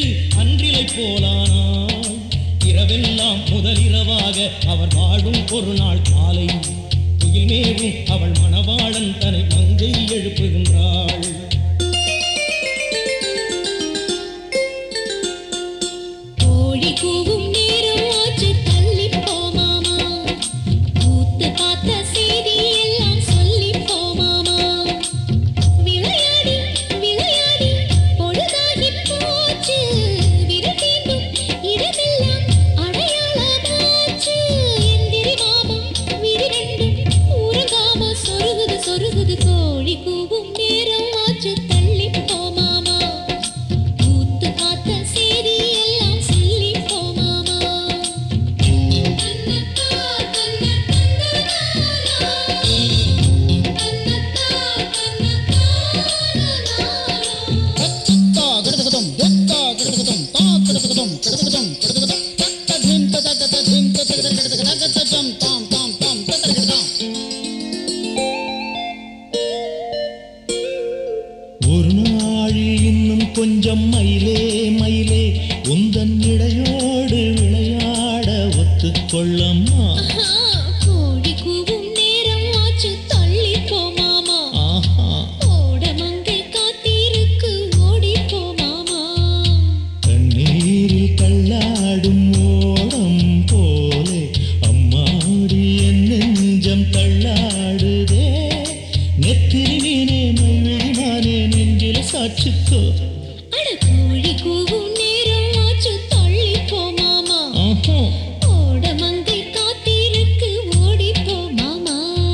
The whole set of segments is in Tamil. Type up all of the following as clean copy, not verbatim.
அன்றிலை போலானாள். இரவெல்லாம் முதலிரவாக அவர் வாழும் ஒரு நாள் காலை துயில் மேவும் அவள் மணவாளன் தன்னை மங்கை எழுப்புகின்றாள். கோழி கூவும் நேரம் ஆச்சு தள்ளி போமாமா, கூத்து பார்த்த செய்தி எல்லாம் சொல்லி போமாமா. விளையாடி விளையாடி பொழுதாகி போச்சு, விரதீண்டும் இடமெல்லாம் அடையாளமாச்சு. எந்திரி மாமா விரிரெண்டும் உறங்காம சொருகுது சொருகுது. கோழி கூவும் நேரம் ஆச்சு தள்ளி போமாமா, கூத்து பார்த்த செய்தி எல்லாம் சொல்லி போமாமா. தன்னத்தா தன்னத்தா ஒரு நாளில் இன்னும் கொஞ்சம் மயிலே மயிலே உந்தன் இடையோடு விளையாட ஒத்துக்கொள்ளம்மா. கோழி கூவும் நேரம் ஆச்சு தள்ளி போமாமா, ஆஹா ஓடமங்கை காத்திருக்கு ஓடி போமாமா. கண்ணீரில் கல்லாடும் ஓடம் போலே அம்மாடி என் நெஞ்சம் தள்ளாடுதே. நெத்திரி மீனே மைவிழிமானே நெஞ்சில சாட்சிக்கோ. அட கோழி கூவும் நேரம் ஆச்சு தள்ளி போமாமா, ஆஹா ஓடமங்கை காத்திருக்கு ஓடி போமாமா.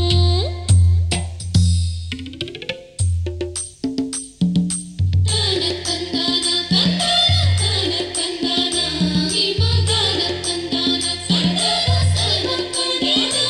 தானத்தந்தானா தந்தானா தானத்தந்தானா ஜீமா தானத்தந்தானா சந்தானா சனப்படினா.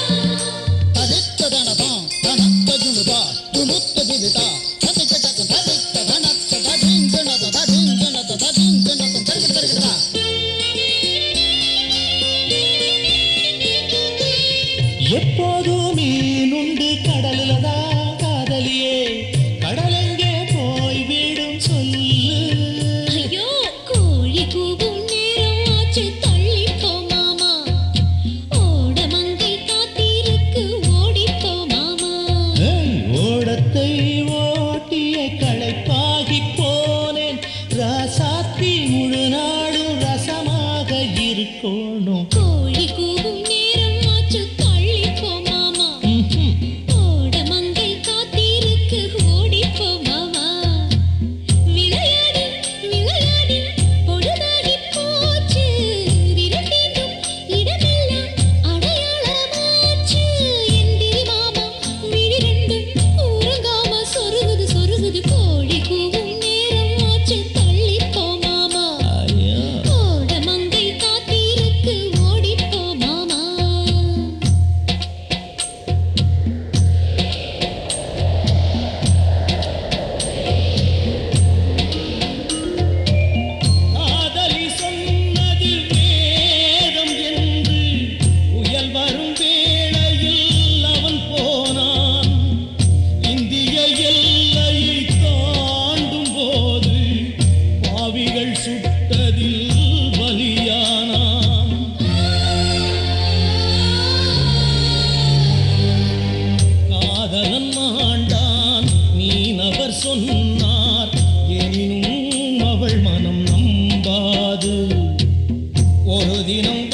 எப்போதும் மீனுண்டு கடலில்தான் காதலியே, கடலெங்கே போய் விடும் சொல்லு. ஐயோ கோழி கூவும் நேரம் ஆச்சு தள்ளி போமாமா, ஓடமங்கை காத்திருக்கு ஓடி போமாமா. ஓடத்தை ஓட்டிய களைப்பாகி போனேன், ராசாத்தி முழு நாடும் ரசமாக இருக்கணும். கோழி கூவும் நேரம் ஆச்சு தள்ளி போமாமா, ஓடமங்கை காத்திருக்கு ஓடி போமாமா. விளையாடி விளையாடி பொழுதாகி போச்சு, விரதீண்டும் இடமெல்லாம் அடையாளமாச்சு. எந்திரி மாமா விழிரெண்டும் உறங்காம சொருகுது சொருகுது. கோழி கூவும் நேரம் ஆச்சு தள்ளி போமாமா, ஐயா ஓடமங்கை காத்திருக்கு ஓடி போமாமா. காதலி சொன்னது வேதம் என்று புயல் வரும் வேளையில் அவன் போனான். இந்திய எல்லையை தாண்டும் போது பாவிகள் சுட்டதில் பலியானான். காதலன் மாண்டான் மீனவர் சொன்னார், எனினும் அவள் மனம் நம்பாது. ஒரு தினம்